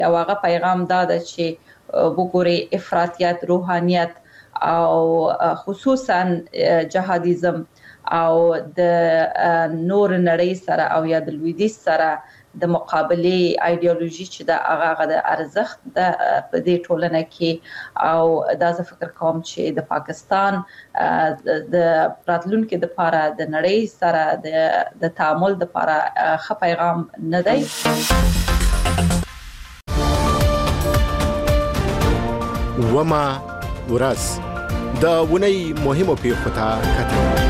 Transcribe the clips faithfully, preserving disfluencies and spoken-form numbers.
او هغه پیغام دا ده چې وګوري افراطیت، روحانیت او خصوصا جهادیزم او د نور نړۍ سره او یا د لویدیځ سره د مقابله ایدئولوژي چې د هغه د ارزښت د په دې ټولنه کې او دا زه فکر کوم چې د پاکستان د راتلونکو د لپاره د نړۍ سره د د تعامل د لپاره ښه پیغام نه دی. وما ورځ د ونې مهمو پیښو ته کتل.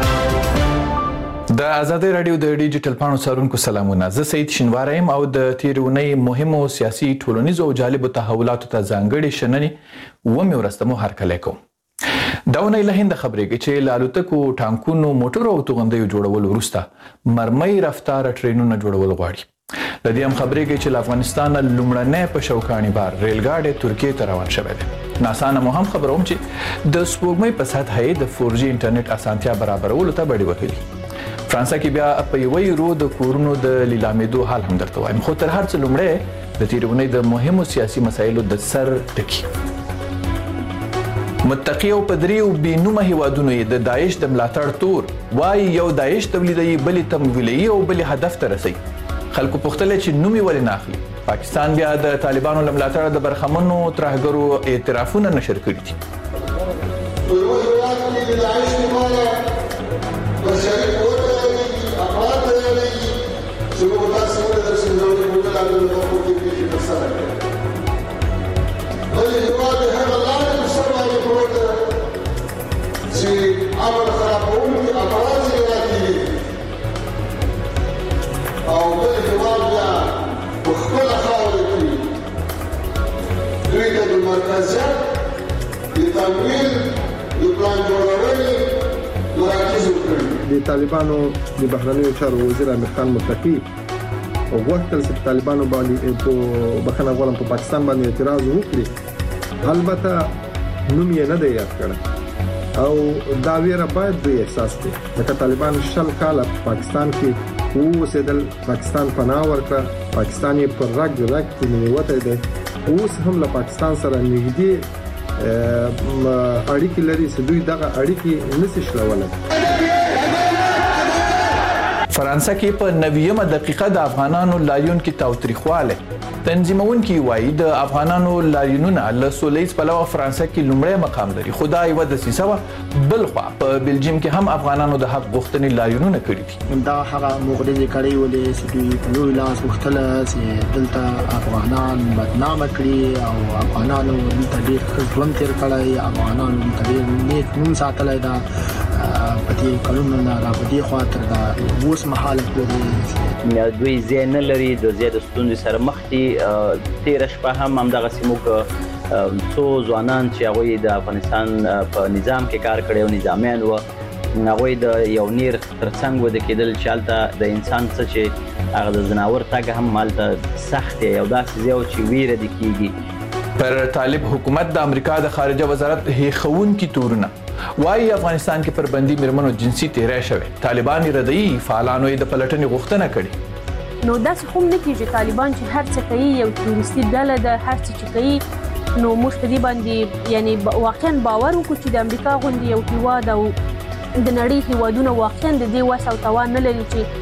د آزادۍ رادیو د ډیجیټل پاڼو څارونکو سلامونه. زه سید شینواری یم او د تیرونې مهمو سیاسي ټولنیزو او جالبو تحولاتو ته ځانګړي شننې ومې ورسته مو هرکلی کوم. دا ونې له هند خبرېږي چې له الوتکو، ټانکونو، موټرو او توغندیو جوړولو وروسته مرمۍ رفتاره ټرینونه جوړول غواړي. له دې هم خبرېږي چې له افغانستان لومړنی په شوکاني بار ریلګاډی ترکیې ته روان شوی دی. ناسا نه مو هم خبروم چې د سپوږمۍ په سطحه یې د فور جي انټرنیټ اسانتیا برابرولو ته بډې وهلي. فرانسه کې بیا په یوه یورو د کورونو د لیلامېدو حال هم درته وایم. خو تر هر څه لومړی د تیرونې د مهمو سیاسي مسایلو د سر ټکي. متقي او پدریو بې نومه هیوادونو یې د داعش د ملاتړ تور وایي یو داعش تولیدوي، بلې تمویلوي او بلې هدف ته رسوي. خلکو پوښتلی چې نوم یې ولې نه اخلي. پاکستان بیا د طالبانو له ملاتړه د برخمنو ترهګرو اعترافونه نشر کړي دي. د طالبانو د بهرنیو چارو وزیر امیر خان متقي وغوښتل چې طالبانو باندې په بخښنه غواړم په پاکستان باندې اعتراض وکړي. البته نوم یې نه دی یاد کړی او دا ویره باید دوی احساس کړي. لکه طالبان شل کاله په پاکستان کې اوسېدل، پاکستان پناه ورکړه، پاکستان یې پر رګ رګ کې نیوتی دی. اوس هم له پاکستان سره نږدې اړیکې لري چې دوی دغه اړیکې نشي شلولی. فرانسه کې په نویمه دقیقه د افغانانو لاریون کې تاوتریخواله. تنظیمونکي وایي د افغانانو لاریونونه له سولهییز پلوه فرانسه کې لومړی مقام لري. خو دا یوه دسیسه وه. بل خوا په بلجیم کې هم افغانانو د حق غوښتنې لاریونونه کړي دي. دا هغه مغرضې کړۍ ولې چې دوی په لوی لاس غوښتله چې دلته افغانان بدنامه کړي او افغانانو دلته ډېر ښه ژوند تېر کړی، افغانانو دلته ډېر نیک نوم ساتلی ده په دې کلونو نه را په دې خوا تر دا اوس مهاله پورې دوی ځای نه لري، د ځای د ستونزې سره مخ دي. تېره شپه هم همدغسې موږ څو ځوانان چې هغوی د افغانستان په نظام کې کار کړی او نظامیان وه، هغوی د یو نیر تر څنګ وده کېدل چې هلته د انسان څه چې هغه د ځناور تګ هم هلته سخت دی او داسې ځای و چې ویره دې کېږي. پر طالب حکومت د امریکا د خارجه وزارت هیښوونکي تورونه وایي افغانستان کې پر بندي میرمنو جنسي تیری شوی. طالبان یې ردوي، فعالانو یې د پلټنې غوښتنه کړې. نو داسې هم نه کېږي. طالبان چې هر څه کوي یو تروریستي ډله ده، هر څه چې کوي نو موږ په دې باندې یعنی واقعا باور وکړو چې د امریکا غوندې یو هیواد او د نړۍ هیوادونه واقعا د دې وس او توان نه لري چې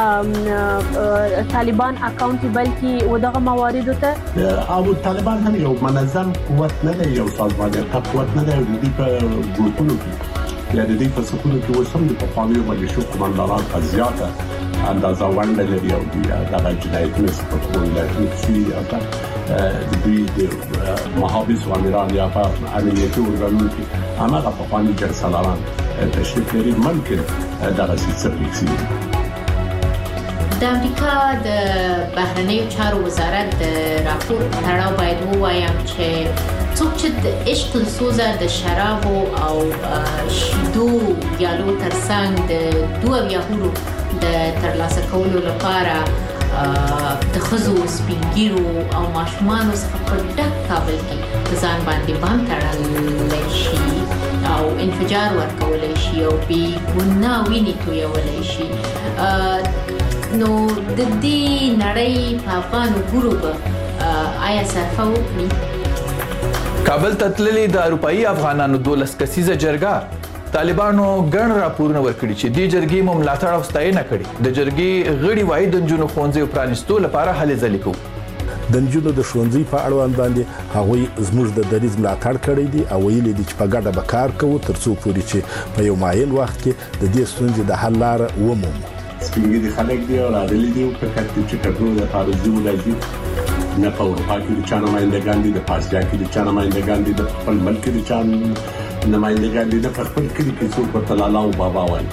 طالبان اکاونټیبل کی و دغه مواردو ته. او طالبان هم یو منظم قوت نه دی، یو سازمانیت قوت نه دی. د دې په ګروپونو کې یا د دې په سکونو کې اوس هم د پخوانیو ملیشو قماندانان په زیاته اندازه ونډه لري او دغه جنایتونه چې په کومو ولایتونو کې شوي دي د دوی د محافظو امیران یا په امنیتي ارګانونو کې هماغه پخواني جرسالاران تشریف لري. ممکن دغسې څه پېښ شوي. د امریکا د بهرنیو چارو وزارت د راپور په تړاو باید ووایم چې څوک چې د عشق السوزه د شرابو او شیدو یالو ترڅنګ د دوه یاهورو د ترلاسه کولو لپاره د ښځو، سپینګیرو او ماشومانو څخه په ډک کابل کې په ځان باندې بم تړلی شي او انفجار ورکولی شي او بې ګناه وینې تویولی شي، نو د دې نړۍ په افغان وګړو به آیا صرفه وکړي. کابل ته تللي د اروپایي افغانانو دولس کسیزه جرګه طالبانو ګڼ راپورونه ورکړي چې دې جرګې مو ملاتړ او ستاینه کړې. د جرګې غړي وایي د نجونو ښوونځیو پرانیستو لپاره هلې ځلې کوو. د نجونو د ښوونځي په اړوند باندې هغوی زموږ د دریځ ملاتړ کړی دی او ویلي دي چې په ګډه به کار کوو تر څو پورې چې په یو معین وخت کې د دې ستونزې د حل لاره ومومو. سپینګي خلک دی او راغلي دي په کټ چې کټو د پارځي ولایي نه په اروپا کې د چانه ماینده دي د پاسیا کې د چانه ماینده دي د خپل ملک د چان نمائندګان دي د خپل کلی کې څوک په تلالا او بابا وایي.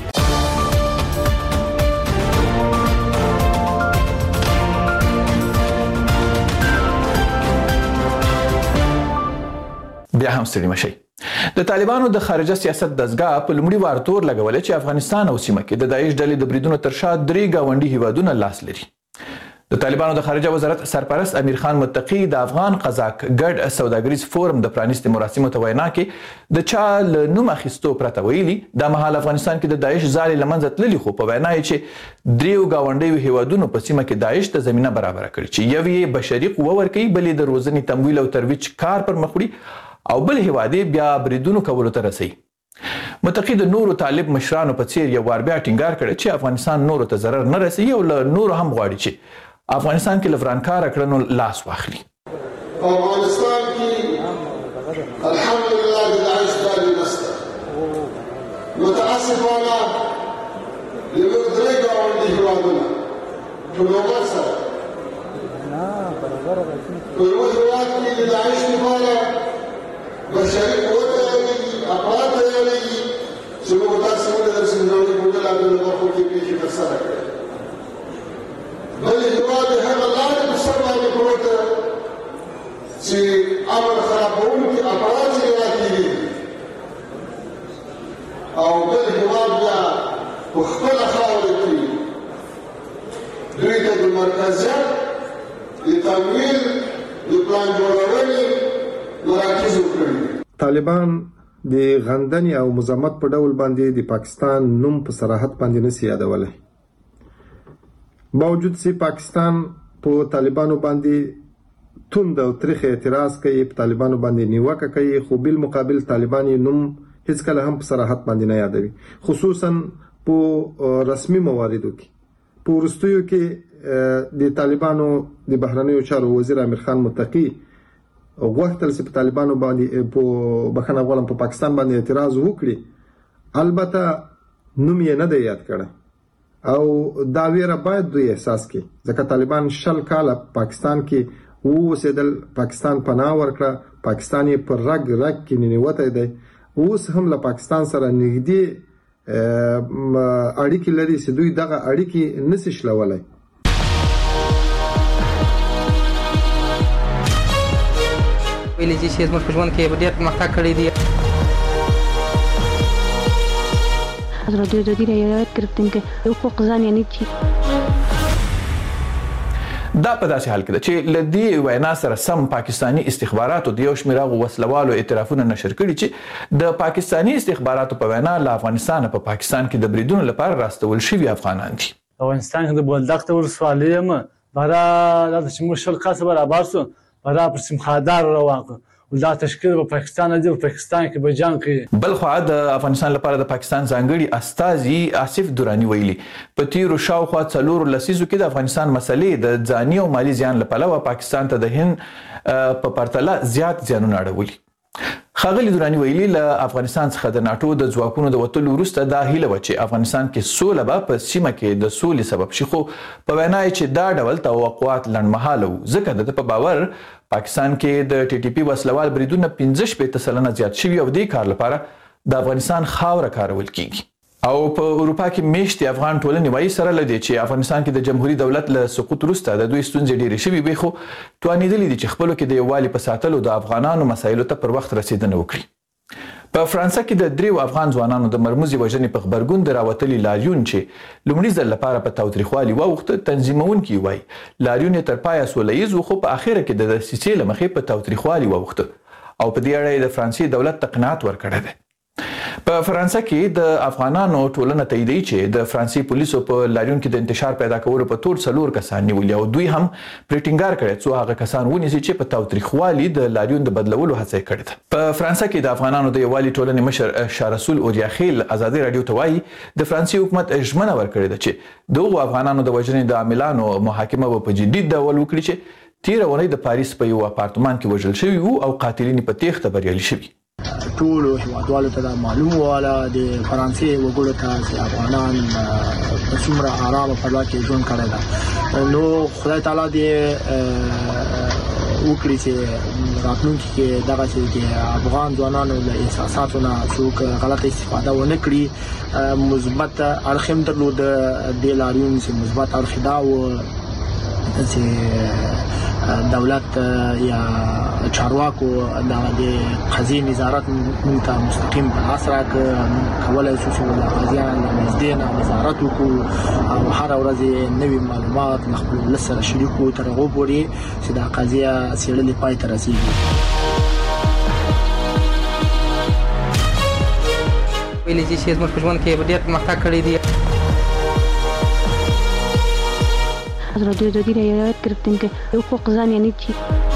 بیا هم ستړي مشئ. د طالبانو د خارجه سیاست دستګاه په لومړي وار تور لګولې چې افغانستان او سیمه کې د داعش ډلې د بریدونو تر شا درې گاونډي هیوادونه لاس لري. د طالبانو د خارجه وزارت سرپرست امیر خان متقی د افغان قزاق ګډ سوداګریز فورم د پرانیستي مراسمو ته وینا کې د چا له نوم اخیستو پرته ویلي د مهال افغانستان کې د داعش ځالې لمنځه تللي، خو په وینا یې چې دریو گاونډیو هیوادونو په سیمه کې داعش ته زمینه برابره کړې چې یو یې بشري قوه ورکوي، بل یې د روزنې تمویل او ترویج کار پر مخ وړي او بل هیواد بیا بریدونو کولو ته رسي. متقی د نورو طالب مشرانو په څیر یو وار بیا ټینګار کړی چې افغانستان نورو ته ضرر نه رسوي او له نورو هم غواړي چې افغانستان کې لفرانکار کړنو لاس واخلي. افغانستان کې الحمدلله د داعش ډلې نشته. متاسفانه یو درې ګاونډي هیوادونه په نوبت سره په یو هیواد کې د داعش لپاره بشري قوت لري، افراد لري چې موږ تاسو ته د سیمې په ډول د برخو کې پیښې ترسره کړې. بل هیواد هغه لارې په سر باندې پروت چې امن خرابوونکي افراد یې راکېږي او بل هیواد بیا په خپله خاوره کې دوی ته د مرکزیت د تمویل د پلان جوړونې مراکز وکړي. طالبان د غندنې او مزاحمت په ډول باندې د پاکستان نوم په صراحت باندې نشي یادولی. باوجود چې پاکستان په طالبانو باندې توند او تریخ اعتراض کوي، په طالبانو باندې نیوکه کوي، خو بل مقابل طالبان یې نوم هیڅ کله هم په صراحت باندې نه یادوي، خصوصا په رسمي مواردو کې. په وروستیو کې د طالبانو د بهرنیو چارو وزیر امیر خان متقی غوښتل چې په طالبانو باندې په بخښنه غواړم په پاکستان باندې اعتراض وکړي، البته نوم یې نه دی یاد کړی او دا ویره باید دوی احساس کړي ځکه طالبان شل کاله پاکستان کې اوسېدل، پاکستان پناه ورکړه، پاکستان یې پر رګ رګ کې ننوتی دی، اوس هم له پاکستان سره نږدې اړیکې لري چې دوی دغه اړیکې نشي شلولی. ویلي چې زموږ په ژوند کې ډېر پرمختګ کړی دی. حضرت جدی رعایت کردیم که حقوق زن یعنی چی؟ دا په داسې حال کې ده چې له دې وینا سره سم پاکستاني استخباراتو د یو شمېر هغو وسلوالو اعترافونه نشر کړي چې د پاکستاني استخباراتو په وینا له افغانستانه په پاکستان کې د بریدونو لپاره راستول شوي افغانان دي. افغانستان کې د بولدک ته ولسوالۍ یم برا دا چې موږ شل کسه برابر سو برا پر سیمخادار روان کړو دا تشکیل په پاکستان دی، په پاکستان کې به جنګ کوي. بل خوا د افغانستان لپاره د پاکستان ځانګړي استازي آصف دراني ویلي په تیرو شاوخوا څلورو لسیزو کې د افغانستان مسلې د ځاني او مالي زیان له پلوه پاکستان ته د هند په پرتله زیات زیانونه اړولي. ښاغلي دراني ویلي له افغانستان څخه د ناټو د ځواکونو د وتلو وروسته دا هیله وه چې افغانستان کې سوله به په سیمه کې د سولې سبب شي، خو په وینا یې چې دا ډول توقعات لنډمهاله وو ځکه د ده په باور پاکستان کې د ټي ټي پي وسلوال بریدونه پنځه شپېته سلنه زیات شوي او دې کار لپاره د افغانستان خاوره کارول کیږي. او په اروپا کې میشتې افغان ټولنې وایي سره له دې چې افغانستان کې د جمهوري دولت له سقوط وروسته د دوی ستونزې ډېرې شوي وي، خو توانېدلي دي چې خپلو کې د یووالي په ساتلو د افغانانو مسایلو ته پر وخت رسېدنه وکړي. په فرانسه کې د دریو افغان ځوانانو د مرموزې وژنې په غبرګون د راوتلي لاریون چې لومړي ځل لپاره په تاوتریخوالي واوښته، تنظیمونکي وایي لاریون یې تر پایه سوله ییز و، خو په اخره کې د دسیسې له مخې په تاوتریخوالي واوښته او په دې اړه یې د فرانسې دولت ته قناعت ورکړی دی. په فرانسه کې د افغانانو ټولنه تاییدوي چې د فرانسې پولیسو په لاریون کې د انتشار پیدا کولو په تور څلور کسان نیولي او دوی هم پرې ټینګار کړی څو هغه کسان ونیسي چې په تاوتریخوالي د لاریون د بدلولو هڅه یې کړې ده. په فرانسه کې د افغانانو د یووالي ټولنې مشر شاه رسول اوریاخیل ازادي رادیو ته وایي د فرانسې حکومت ژمنه ورکړې ده چې دغو افغانانو د وژنې د عاملانو محاکمه به په جدي ډول وکړي چې تېره اونۍ د پاریس په یو اپارتمان کې وژل شوي وو او قاتلین په تېښته بریالي شوي. ټولو هیوادوالو ته دا معلوم واله د فرانسې وګړو ته چې افغانان په څومره آرامه فضا کې ژوند کړی ده. نو خدای تعالی دې وکړي چې راتلونکي کې دغسې د افغان ځوانانو له احساساتو نه څوک غلطه استفاده ونه کړي. مثبت اړخ هم درلوده دې لاریون چې مثبت اړخ دا و چې دولت یا چارواکو د قضیې نظارت موږ ته مستقیم په لاس راکړ، کولی شو چې د قاضیان له نږدې نه نظارت وکړو او هره ورځ نوي معلومات له خپل ولس سره شریک کړو تر هغو پورې چې دا قضیه څېړلې پای ته رسېږي. ویلي چې زموږ په ژوند کې ډېر پرمختګ کړی دی. رادیو آزادي رایت گرفتیم که حقوق زن یعنی چی؟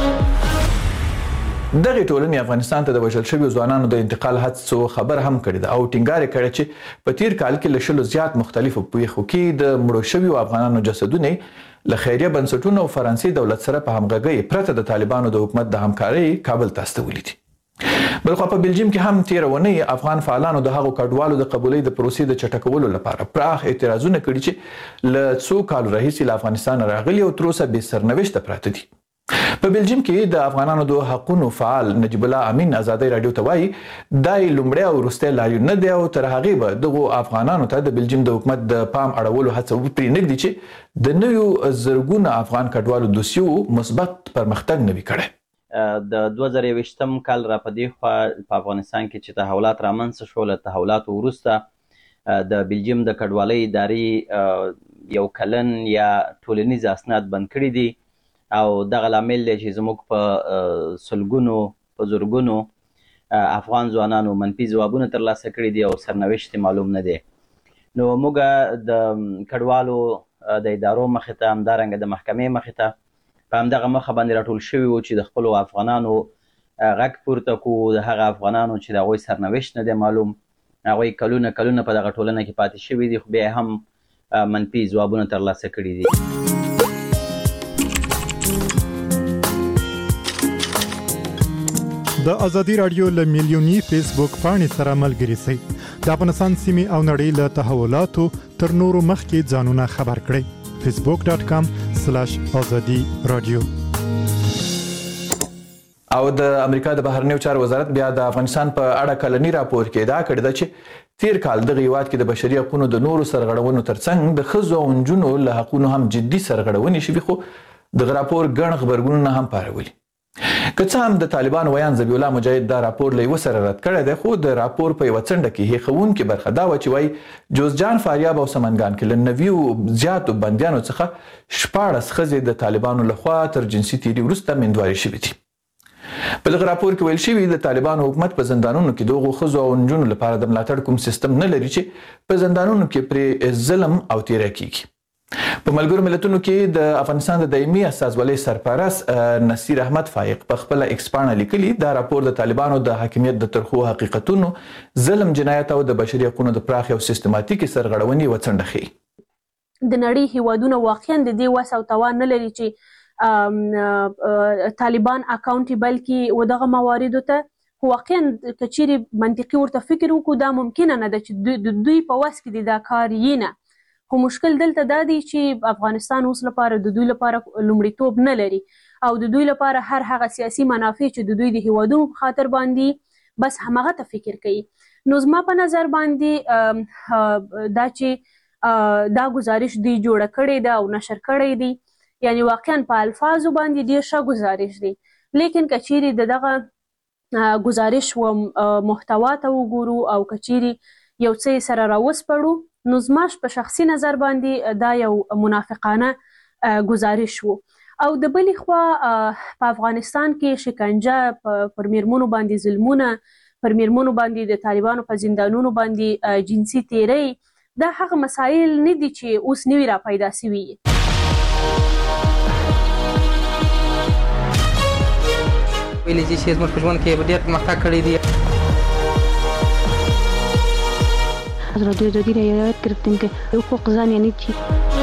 دغه ټولنې افغانستان ته د وژل شویو ځوانانو د انتقال هڅو خبر هم کړی ده او ټینګار یې کړی چې په تیر کال کې له شلو زیات مختلفو پیښو کې د مړو شویو افغانانو جسدونه له خیریه بنسټونو او فرانسې دولت سره په همغږۍ پرته د طالبانو د حکومت د همکارۍ کابل ته استولي دي. بلخوا په بلجیم کې هم تیره اونۍ افغان فعالانو د هغو کډوالو د قبولۍ د پروسې د چټکولو لپاره پراخ اعتراضونه کړي چې له څو کالو راهیسې له افغانستان راغلي او تر اوسه بې سرنوشته پراته دي. په بلجیم کې د افغانانو د حقونو فعال نجیب الله امین ازادي رادیو ته وایي دا یې لومړی او وروستی لاریون نه دی او تر هغې به دغو افغانانو ته د بلجیم د حکومت د پام اړولو هڅه پرې نږدي چې د نویو زرګونه افغان کډوالو دوسیو مثبت پرمختګ نه وي کړی. د دوه زره یوویشتم کال را په دې خوا په افغانستان کې چې تحولات رامنځته شول، له تحولاتو وروسته د بلجیم د کډوالۍ ادارې یو کلن یا ټولنیز اسناد بند کړي دي او دغه لامل دی چې زموږ په سلګونو په زرګونو افغان ځوانانو منفي ځوابونه ترلاسه کړي دي او سرنوشت معلوم نه دی. نو موږ د کډوالو د ادارو مخې ته همدارنګه د محکمې مخې ته په همدغه مخه باندې راټول شوي وو چې د خپلو افغانانو غږ پورته کړو، د هغه افغانانو چې د هغوی سرنوشت نه دی معلوم، هغوی کلونه کلونه په دغه ټولنه کې پاتې شوي دي خو بیا هم منفي ځوابونه ترلاسه کړي دي. د ازادي رادیو له میلیوني فیسبوک پاڼې سره ملګري شئ. د افغانستان سیمې او نړۍ له تحولاتو تر نورو مخکې ځانونه خبر کړئ. فیسبوک ډاٹ کام سلاش آزادي رادیو. او د امریکا د بهرنیو چارو وزارت بیا د افغانستان په اړه کلنی راپور کې ادعا کړې ده چې تیر کال دغه هیواد کې د بشري حقوقو د نورو سرغړونو ترڅنګ د ښځو او نجونو له حقوقو هم جدي سرغړونې شوي، خو دغه راپور ګڼ غبرګونونه هم پارولي. که څه هم د طالبان ویان ذبیح الله مجاهد دا راپور له یوه سره رد کړی دی، خو د راپور په یوه څنډه کې هیښوونکې برخه دا وه چې وایي جوزجان، فاریاب او سمنګان کې له نویو زیاتو بندیانو څخه شپاړس ښځې د طالبانو لخوا تر جنسي تیري وروسته میندوارې شوي دي. په دغه راپور کې ویل شوي د طالبانو حکومت په زندانونو کې د هغو ښځو او نجونو لپاره د ملاتړ کوم سیستم نه لري چې په زندانونو کې پرې ظلم او تیری کیږي. په ملګرو ملتونو کې د افغانستان د دایمي استازولۍ سرپرست نصیر احمد فایق په خپله ایکس پاڼه لیکلي دا راپور د طالبانو د حاکمیت د ترخو حقیقتونو، ظلم، جنایت او د بشري حقوقو د پراخې او سیستماتیکې سرغړونې یوه څنډه ښیي. د نړۍ هیوادونه واقعا د دې وس او توان نه لري چې طالبان اکاونټیبل کړي و دغه مواردو ته. واقعا که چیرې منطقي ورته فکر وکړو دا ممکنه نه ده چې د دوی په وس کې دا کار یې نه. خو مشکل دلته دا دی چې افغانستان اوس لپاره د دوی لپاره لومړیتوب نه لري او د دوی لپاره هر هغه سیاسي منافع چې د دوی د هیوادونو په خاطر باندې بس همغه ته فکر کوي. نو زما په نظر باندې دا چې دا گزارش دوی جوړه کړې ده او نشر کړی دی، یعنی واقعا په الفاظو باندې ډېر ښه گزارش دی، لیکن که چیرې د دغه گزارش و محتوا ته وګورو او که چیرې یو څه سره راوسپړو نو زماش په شخصي نظر باندې دا یو منافقانه گزارش وو. او د بلې خوا په افغانستان کې شکنجه پر میرمنو باندې ظلمونه پر میرمنو باندې د طالبانو په زندانونو باندې جنسي تیری دا هغه مسایل نه دي چې اوس نوي را پیدا سوي. ویلې چې زموږ په ژوند کې ډېر پرمختګ کړی دی. رادیو جدید رعایت گرفتیم که حقوق زن یعنی چی؟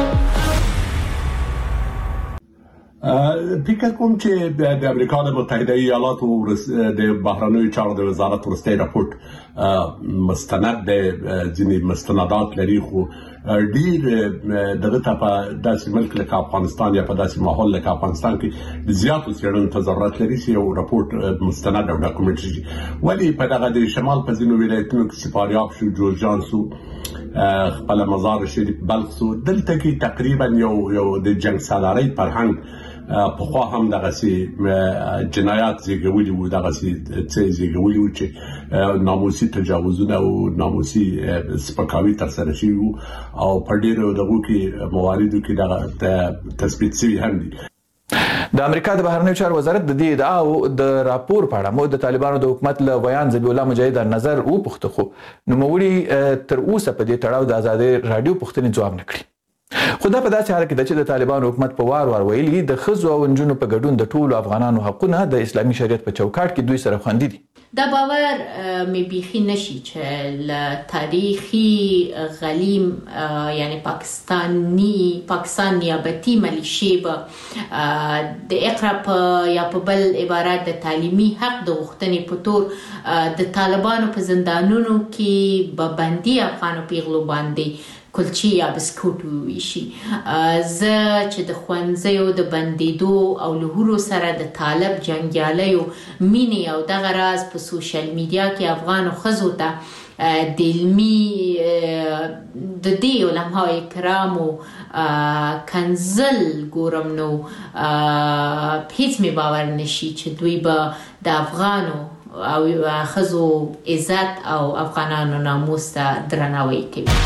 فکر کوم چې د امریکا د متحده ایالاتو د بهرنیو چارو د وزارت وروستی راپورټ مستند د ځینې مستندات لري خو ډیر دغه ته په داسې ملک لکه افغانستان یا په داسې ماحول لکه افغانستان کې د زیاتو څېړنو ته ضرورت لري چې یو راپورټ مستند او ډاکومنټ شي. ولې په دغه د شمال په ځینو ولایتونو کې چې فاریاب شو، جوزجان شو، خپل مزار شریف، بلخ شو، دلته کې تقریبا یو یو د جنگ سالارۍ فرهنګ په خو هم دغه سي جنایات زیږولي وو، دغه سي څه زیږولي وو چې ناموسي تجاوزونه او ناموسي سپکاوي تر سره شي او په ډیرو دغه کې مواردو کې دغه تثبیت شوی هم دي. د امریکا د بهرنیو چارو وزارت د دې ادعا او د راپور په اړه مو د طالبانو د حکومت له بیان ذبیح الله مجاهد نظر وپوښته خو نوموړي تر اوسه په دې تړاو د ازادي رادیو پوښتنې ځواب نه کړی. خو دا په داسې حال کې ده چې د طالبانو حکومت په وار وار ویلي د ښځو او نجونو په ګډون د ټولو افغانانو حقونه د اسلامي شریعت په چوکاټ کې دوی سره خوندي دي. دا باور مې بیخي نشي چې له تاریخي غلیم یعنی پاکستانی پاکستان نیابتي ملیشې به د اقرا په یا په بل عبارت د تعلیمي حق د غوښتنې په تور د طالبانو په زندانونو کې به بندي افغانو پیغلو باندې کلچی یا بسکوټ ویشي. زه چې د ښوونځیو د بندیدو او لهورو سره د طالب جنګیالیو مینې او دغه راز په سوشل میډیا کې افغانو ښځو ته د علمي د دې علماء کرامو کنزل ګورم نو هیڅ مې باور نشي چې دوی به د افغانو او ښځو عزت او افغانانو ناموس ته درناوی کوي.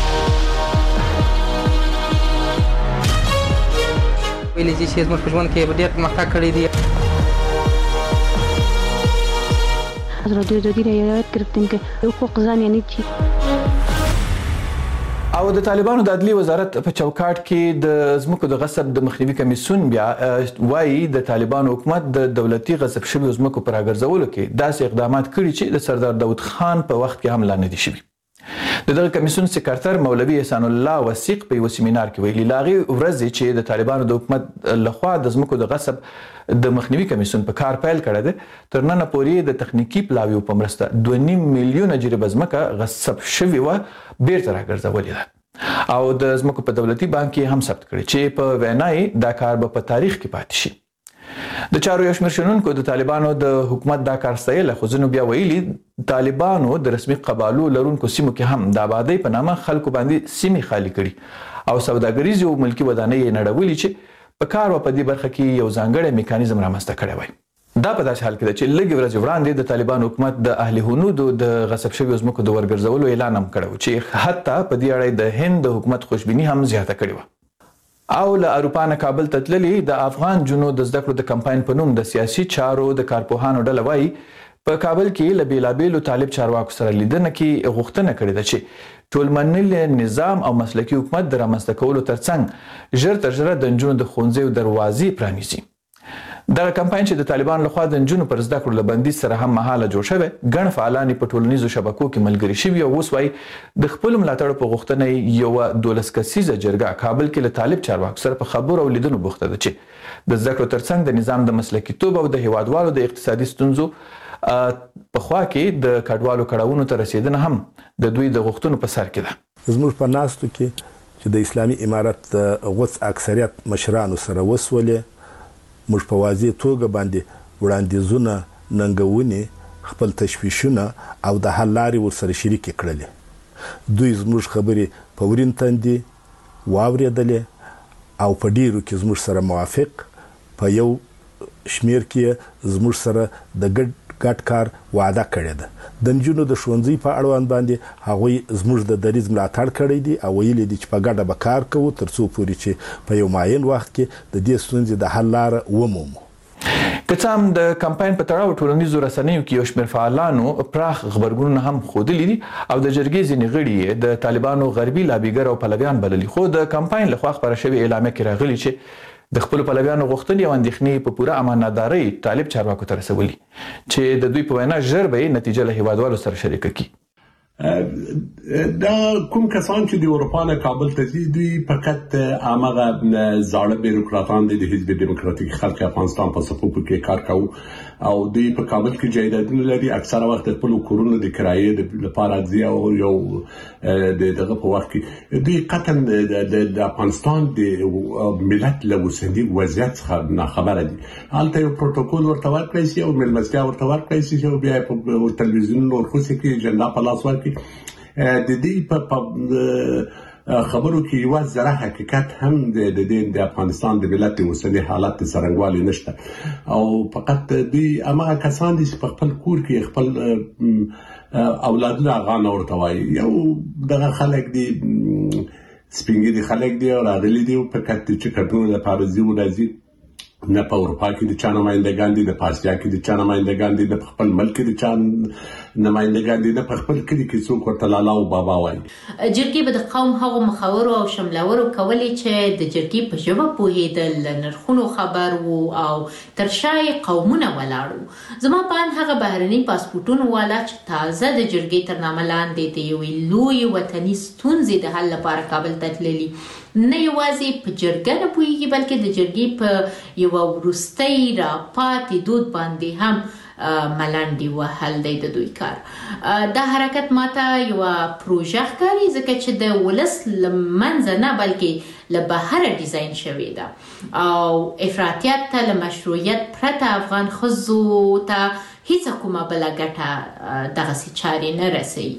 ویلې چې زموږ په ژوند کې ډېر پرمختګ کړی دی. رادیو جدید رعایت گرفتیم که حقوق زن یعنی چی؟ او د طالبانو د عدلي وزارت په چوکاټ کې د ځمکو د غصب د مخنیوي کمیسیون بیا وایي د طالبانو حکومت د دولتي غصب شویو ځمکو پر راګرځولو کې داسې اقدامات کړي چې د سردار داود خان په وخت کې هم لا نه دي شوي. د دغه کمیسیون سکرټر مولوي احسان الله وثیق په یو سیمینار کې ویلي لاغي ورځ چې د طالبانو د حکومت لخوا د ځمکو د غصب د مخنیوي کمیسیون په کار پیل کړی دی تر نن پورې د تخنیکی پلاویو په مرسته دوه نیم میلیونه جریبه ځمکه غصب شوې وه بیرته راګرځولې ده او د ځمکو په دولتي بانک کې هم ثبت کړي چې په وینای دا کار به په تاریخ کې پاتې شي. د چارو یو شمېر شنونکو د طالبانو د حکومت دا کار ستایله خو ځینو بیا ویلي طالبانو د رسمي قبالو لرونکو سیمو کې هم د آبادۍ په نامه خلکو باندې سیمې خالي کړي او سوداګریزې او ملکي ودانۍ یې نړولي چې په کار و په دې برخه کې یو ځانګړی میکانیزم رامنځته کړی وای. دا په داسې حال کې ده چې لږې ورځې وړاندې د طالبانو حکومت د اهل هنودو د غصب شویو ځمکو د ورګرځولو اعلان هم کړی و چې حتی په دې اړه د هند د حکومت خوشبیني هم زیاته کړې وه. او له اروپا نه کابل ته تللي د افغان جنو د زده کړو د کمپاین په نوم د سیاسي چارو د کارپوهانو ډله وایي په کابل کې له بیلابیلو طالب چارواکو سره لیدنه کې غوښتنه کړې ده چې ټولمنل نظام او مسلکي حکومت د رامنځته کولو ترڅنګ ژر تر ژره د نجونو د ښوونځیو دروازې پرانیزي. دغه کمپاین چې د طالبانو لخوا د نجونو پر زده کړو له بندیز سره هم مهاله جوړ شوی ګڼ فعالان په ټولنیزو شبکو کې ملګري شوي او اوس وایي د خپلو ملاتړو په غوښتنه یوه دولس کسیزه جرګه کابل کې له طالب چارواکو سره په خبرو او لیدنو بوخته ده چې د زده کړو ترڅنګ د نظام د مسلکیتوب او د هیوادوالو د اقتصادي ستونزو په خوا کې د کډوالو کړاوونو ته رسیدنه هم د دوی د غوښتنو په سر کې ده. زموږ په ناستو کې چې د اسلامي امارت غوڅ اکثریت مشرانو سره وسولې موږ په واضح توګه باندې وړاندیزونه ننګونې خپل تشویشونه او د حل لارې ورسره شریکې کړلې. دوی زموږ خبرې په ورین تندې واورېدلې او په ډیرو کې زموږ سره موافق په یو شمیر کې زموږ سره د ګډ ګډ کار وعده کړې ده. د نجونو د ښوونځي په اړوند باندې هغوی زموږ د دریځ ملاتړ کړی دي او ویلي دي چې په ګډه به کار کوو تر څو پورې چې په یو معین وخت کې د دې ستونزې د حل لاره ومومو. که هم د کمپاین په تړاو ټولنیزو رسنیو کې یو شمېر فعالانو پراخ غبرګونونه هم ښودلي دي او د جرګې ځینې غړي د طالبانو غربي لابیګر او پلویان بللي، خو د کمپاین لخوا خپاره شوې اعلامیه کې راغلي چې د خپلو پلویانو غوښتنې او اندېښنې په پوره امانتدارۍ طالب چارواکو ته رسولي چې د دوی په وینا ژر به یې نتیجه له هیوادوالو سره شریکه کړي. دا کوم کسان چې د اروپا نه کابل ته ځي دوی فقط هغه زاړه بیروکراتان دي د حزب دیموکراتیک خلق افغانستان په صفوف کې کار کوي او دوی په کابل کې جایدادونه لري، اکثره وخت خپل کورونه د کرایې لپاره ځي او یو د دغه په وخت کې دوی قطعا د افغانستان د ملت له اوسنی وضعیت څخه نه خبره دي. هلته یو پروتوکول ورته ورکړی شي او ملمستیا ورته ورکړی شي او بیا په تلویزیون ورخصه کې جنډا په لاس ورکړي. د دې په خبرو کې یو ځره حقیقت هم د دې د افغانستان د ملت اوسنی حالت څرنګوالي نشته او فقط دوی هغه کسان دي چې په خپل کور کې خپل اولادونه غاڼه ورته وایي. یو دغه خلک دي سپینګری خلک دي او راغلي دي فقط چې کډو لپاره ځي ولازي نه په اروپا کې د چا نمایندګان دي، نه په اسیا کې د چا نمایندګان دي، نه په خپل ملک کې د چا نمایندګان دي، نه په خپل کلي کې څوک ورته لالا او بابا وایي. جرګې به د قوم هغو مخورو او شملورو کولی چې د جرګې په ژبه پوهېدل، نرخونو خبر وو او تر شا یې قومونه ولاړ وو. زما په اند هغه بهرني پاسپورټونه والا چې تازه د جرګې تر نامه لاندې د یوې لویې وطني ستونزې د حل لپاره کابل ته تللي نه یوازې په جرګه نه پوهېږي بلکې د جرګې په یوه وروستۍ راپاتې دود باندې هم ملنډې وهل دی د دوی کار. دا حرکت ماته یوه پروژه ښکاري ځکه چې د ولس له منځه نه بلکې له بهره ډیزاین شوې ده او افراطیت ته له مشروعیت پرته افغان ښځو ته هیڅ کومه بله ګټه دغسې چارې نه رسوي.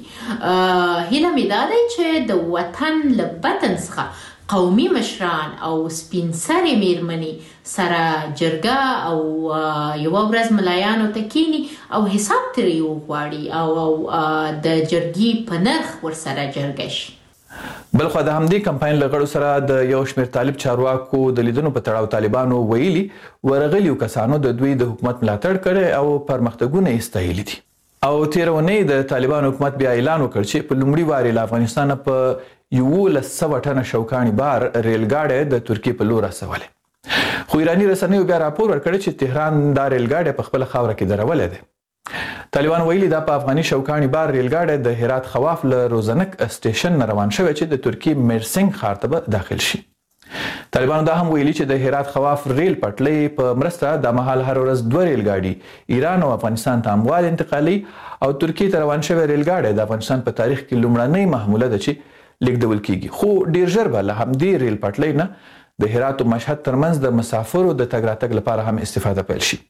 هیله مې دا دی چې د وطن له بطن څخه قومي مشران او سپین سرې میرمنې سره جرګه او یوه ورځ ملایانو ته کینی او حساب ترې وغواړي او د جرګې په نرخ ورسره جرګه شي. بلخوا د همدې کمپاین له غړو سره د یو شمېر طالب چارواکو د لیدنو په تړاو طالبانو ویلي ورغلیو کسانو د دوی د حکومت ملاتړ کړی او پرمختګونه یې ستایلي دي او تېره اونۍ د طالبانو حکومت بیا اعلان وکړ چې په لومړي وارې له افغانستانه په یولس سوه ټنه شوکاني بار ریل ګاډی د ترکیې په لور رسولی، خو ایراني رسنیو بیا راپور ورکړی چې تهران دا ریل ګاډی په خپله خاوره کې درولی دی. طالبان ویلي دا په افغاني شوکاني بار ریل ګاډی د هرات خواف له روزنک سټیشن نه روان شوی چې د ترکیې میرسنګ ښار ته به داخل شي. طالبانو دا هم ویلي چې د هرات خواف ریل پټلۍ په مرسته دا مهال هر ورځ دوه ریل ګاډي ایران او افغانستان ته اموال انتقالي او ترکیې ته روان شوی ریل ګاډی د افغانستان په تاریخ کې لومړنۍ محموله ده چې لیږدول کیږي، خو ډیر ژر به له همدې ریل پټلۍ نه د هرات او مشهد ترمنځ د مسافرو د تګ راتګ لپاره هم استفاده پیل شي.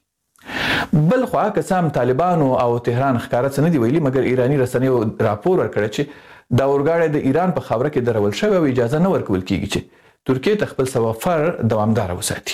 بل خوا که څه هم طالبانو او تهران ښکاره څه نه دي ویلي، مګر ایراني رسنیو راپور ورکړی چې دا اورګاډی د ایران په خاوره کې درول شوی او اجازه نه ورکول کیږي چې ترکیې ته خپل سفر دوامداره وساتي.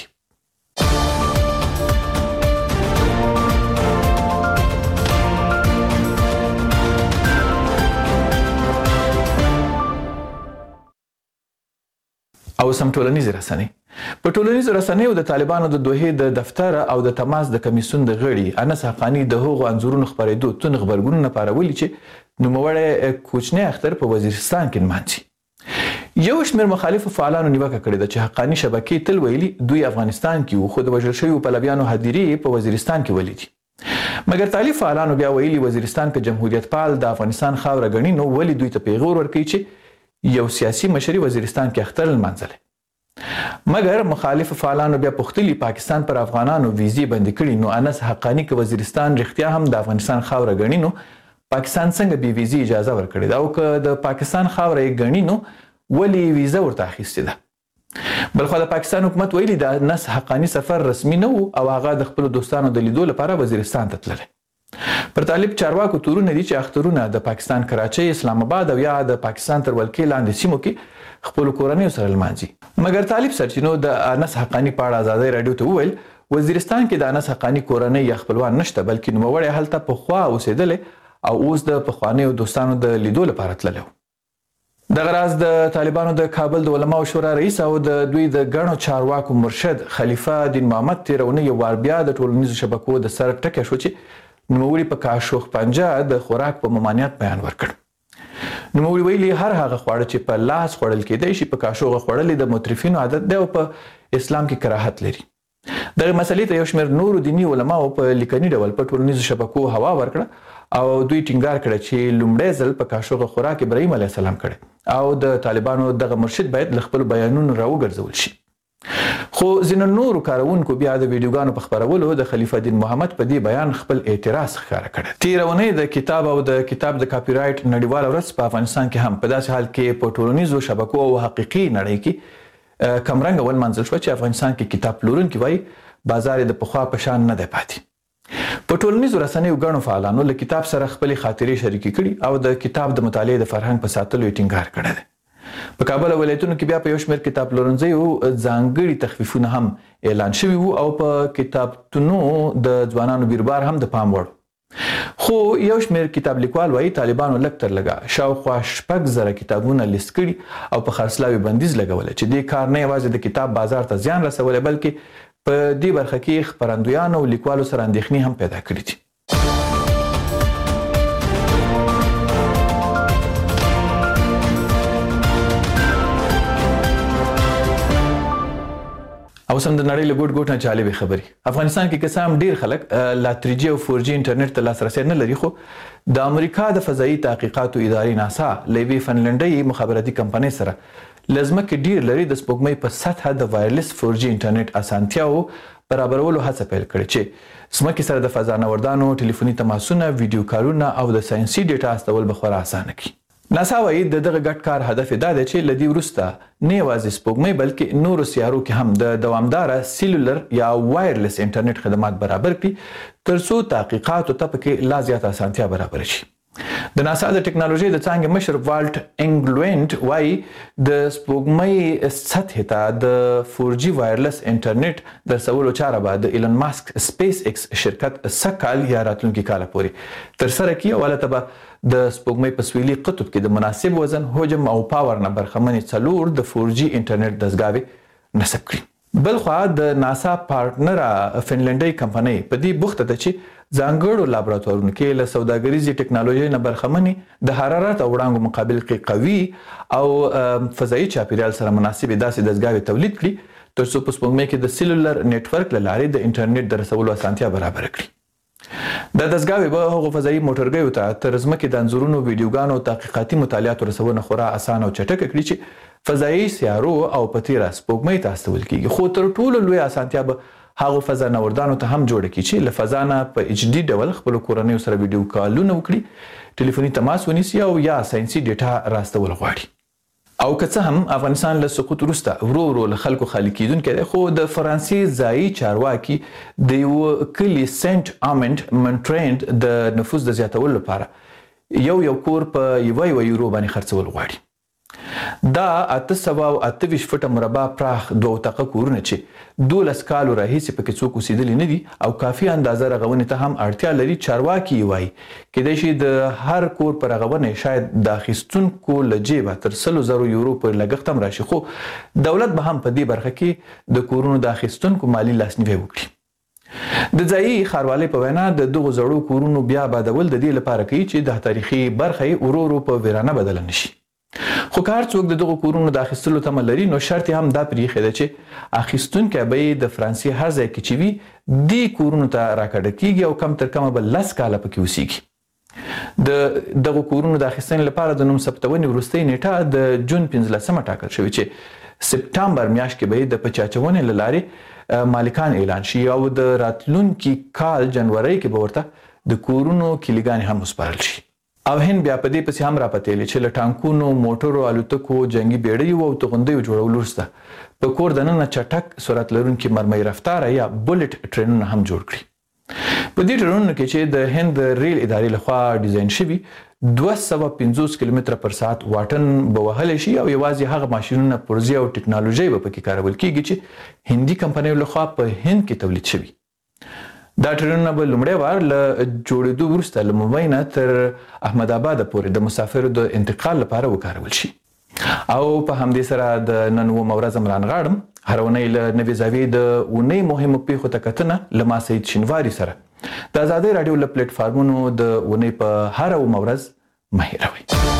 او سم ټولنیزې رسنۍ. په ټولنیزو رسنیو د طالبانو د دوحې د دفتر او د تماس د کمیسیون د غړي انس حقانی د هغو انځورونو خپرېدو تون غبرګونونه پارولي چې نوموړی کوچنی اختر په وزیرستان کې نمانځي. یو شمېر مخالفو فعالانو نیوکه کړې ده چې حقانی شبکې تل ویلي دوی افغانستان کې وو خو د وژل شویو پلویانو هدیرې په وزیرستان کې ولیدي، مګر طالب فعالانو بیا ویلي وزیرستان که جمهوریت پال د افغانستان خاوره ګڼي نو ولې دوی ته پیغور ورکوي چې یو سیاسي مشري وزیرستان کې اختر لمانځلی. مګر مخالف فعالانو بیا پوښتلي پاکستان پر افغانانو ویزې بندې کړي نو انس حقانی که وزیرستان رښتیا هم د افغانستان خاوره ګڼي نو پاکستان څنګه بې ویزې اجازه ورکړې ده او که د پاکستان خاوره یې ګڼي نو ولې ویزه ورته اخیستې ده. بلخوا د پاکستان حکومت ویلي د انس حقانی سفر رسمي نه و او هغه د خپلو دوستانو د لیدو لپاره وزیرستان ته تللی. پر طالب چارواکو تورونه دي چې اخترونه د پاکستان کراچۍ، اسلام آباد او یا د پاکستان تر ولکې لاندې سیمو کې خپلو کورنیو سره لمانځي. مګر طالب سرچینو د انس حقانی په اړه ازادۍ راډیو ته وویل وزیرستان کې د انس حقانی کورنۍ یا خپلوان نشته بلکې نوموړی هلته پخوا اوسېدلی او اوس د پخوانیو دوستانو د لیدو لپاره تللی و. دغه راز د طالبانو د کابل د علماو شورا رئیس او د دوی د ګڼو چارواکو مرشد خلیفه دین محمد تیرونه یو وار بیا د ټولنیزو شبکو د سر ټکی شو چې نوموړي په کاشوغ پنجه د خوراک په ممانعت بیان ورکړ. نوموړي ویلي هر هغه خواړه چې په لاس خوړل کېدی شي په کاشوغه خوړل د مترفینو عادت دی او په اسلام کې کراهت لري. دغه مسلې ته یو شمېر نورو دیني علماو په لیکني ډول په ټولنیزو شبکو هوا ورکړه او دوی ټینګار کړی چې لومړی ځل په کاشوغه خوراک ابراهیم علیه السلام کړی او د طالبانو دغه مرشد باید له خپلو بیانونو راوګرځول شي. خو ځینو نورو کاروونکو بیا د ویډیوګانو په خپرولو د خلیفه دین محمد په دې بیان خپل اعتراض ښکاره کړی. تېره اونۍ د کتاب او د کتاب د کاپي رایټ نړیواله ورځ په افغانستان کې هم په داسې حال کې په ټولنیزو شبکو او حقیقي نړۍ کې کمرنګه ولمانځل شوه چې افغانستان کې کتاب پلورونکي وایي بازار یې د پخوا په شان نه دی پاتې. په ټولنیزو رسنیو ګڼو فعالانو له کتاب سره خپلې خاطرې شریکې کړي او د کتاب د مطالعې د فرهنګ په ساتلو یې ټینګار کړی دی. په کابل ولایتونو کې بیا په یو شمېر کتاب پلورنځیو ځانګړي تخفیفونه هم اعلان شوي وو او په کتابتونو د ځوانانو بیربار هم د پام وړ. خو یو شمېر کتاب لیکوال وایي طالبانو لږ تر لږه شاوخوا شپږ زره کتابونه لیست کړي او په خرڅلاو بندیز لګولی چې دې کار نه یوازې د کتاب بازار ته زیان رسولی بلکې په دې برخه کې خپرندویانو او لیکوالو سره اندېښنې هم پیدا کړي دي. اوس هم د نړۍ له ګوټ ګوټ نه جالبې خبرې. افغانستان کې که څه هم ډېر خلک لا تری جي او فور جي انټرنیټ ته لاسرسی نه لري خو د امریکا د فضایي تحقیقاتو ادارې ناسا له یوې فنلنډۍ مخابراتي کمپنۍ سره له ځمکې ډېر لرې د سپوږمۍ په سطحه د وایرلیس فور جي انټرنیټ اسانتیاوو برابرولو هڅه پیل کړې چې ځمکې سره د فضا نوردانو ټلیفوني تماسونه ویډیو کارونه او د ساینسي ډیټا استول به خورا اسانه کړي. ناسا وایي د دغه ګډ کار هدف دا دی چې له دې وروسته نه یوازې سپوږمۍ بلکې نورو سیارو کې هم د دوامداره سیلولر یا وایرلیس انټرنیټ خدمات برابر کړي تر څو تحقیقاتو ته پکې لا زیاته اسانتیا برابر شي. د ناسا د ټکنالوژي د څانګې مشر والټ انګلوینټ وایي د سپوږمۍ سطحې ته د فور جي وایرلیس انټرنیټ د رسولو چاره به د ایلن ماسک سپیس ایکس شرکت سږ کال یا راتلونکي کاله پورې ترسره کړي او هلته به د سپوږمۍ په سویلي قطب کې د مناسب وزن حجم او پاور نه برخمنې څلور د فور جي انټرنیټ دستګاوې نصب کړي. بلخوا د ناسا پارټنره فنلنډۍ کمپنۍ په دې بوخته ده چې ځانګړو لابراتوارونو کې له سوداګریزې ټکنالوژۍ نه برخمنې د حرارت او وړانګو مقابل کې قوي او فضایي چاپیریال سره مناسبې داسې دستګاوې تولید کړي تر څو په سپوږمۍ کې د سیلولر نیټورک له لارې د انټرنیټ د رسولو اسانتیا برابره کړي. دا دستګاوې به هغو فضایي موټرګیو ته تر ځمکې د انځورونو ویډیوګانو او تحقیقاتي مطالعاتو رسونه خورا اسانه او چټکه کړي چې فضایي سیارو او په تیره سپوږمۍ ته استول کیږي. خو تر ټولو لویه اسانتیا به هغو فضا نوردانو ته هم جوړه کړي چې له فضا نه په ایچ ډي ډول خپلو کورنیو سره ویډیو کالونه وکړي، ټلیفوني تماس ونیسي او یا ساینسي ډیټا راستول غواړي. او که څه هم افغانستان له سقوط وروسته ورو ورو له خلکو خالي کیدونکی دی، خو د فرانسې ځایي چارواکي د یو کلي سنټ آمنډ منټرینډ د نفوس د زیاتولو لپاره یو یو کور په یوه یوه یورو باندې خرڅول غواړي. دا اته سوه او اته ویشت فټه مربع پراخ دوه اتاقه کورونه چې دولس کالو راهیسې پکې څوک اوسېدلي نه دي او کافي اندازه رغونې ته هم اړتیا لري. چارواکي یې وایي کیدای شي د هر کور په رغونه شاید د اخیستونکو له جیبه تر سلو زرو یورو پورې لګښت هم راشي، خو دولت به هم په دې برخه کې د کورونو د اخیستونکو مالي لاسنیوی وکړي. د ځایي ښاروالۍ په وینا د دغو زړو کورونو بیا آبادول د دې لپاره کوي چې د تاریخي برخه یې ورو ورو په ویرانه بدله نشي. خو که هر څوک د دغو کورونو د اخیستلو تمه لري نو شرط هم دا پرېښی ده چې اخیستونکی به یې د فرانسې هر ځای کې چې وي دې کورونو ته راکډه کیږي او کم تر کمه به لس کاله پکې اوسیږي. د دغو کورونو د اخیستنې لپاره د نوم ثبتونې وروستۍ نیټه د جون پنځلسمه ټاکل شوې چې سپټمبر میاشت کې به یې د پچاچونې له لارې مالکان اعلان شي او د راتلونکي کال جنورۍ کې به ورته د کورونو کلیګانې هم وسپارل شي. او هند بیا په دې پسې هم راپتېلې چې له ټانکونو، موټرو، الوتکو، جنګي بیړیو او توغندیو جوړولو وروسته په کور دننه چټک سرعت لرونکي مرمۍ رفتاره یا بولټ ټرینونه هم جوړ کړي. په دې ټرینونو کې چې د هند ریل ادارې لخوا ډیزاین شوي دوه سوه پنځوس کیلومتره پر ساعت واټن به وهلی شي او یوازې هغه ماشینونه، پرزې او ټکنالوژۍ به پکې کارول کیږي چې هندي کمپنیو لخوا په هند کې تولید شوي. دا ټرینونه به لومړی وار له جوړېدو وروسته له ممبۍ نه تر احمد آباد پورې د مسافرو د انتقال لپاره وکارول شي. او په همدې سره د نن و مورز عمران غاړم هر اونۍ له نوې زاویې د اونۍ مهمو پیښو ته کتنه له ما سید شینواري سره د آزادۍ راډیو له پلیټ فارمونو د اونۍ په هر و مورز مه هېروئ.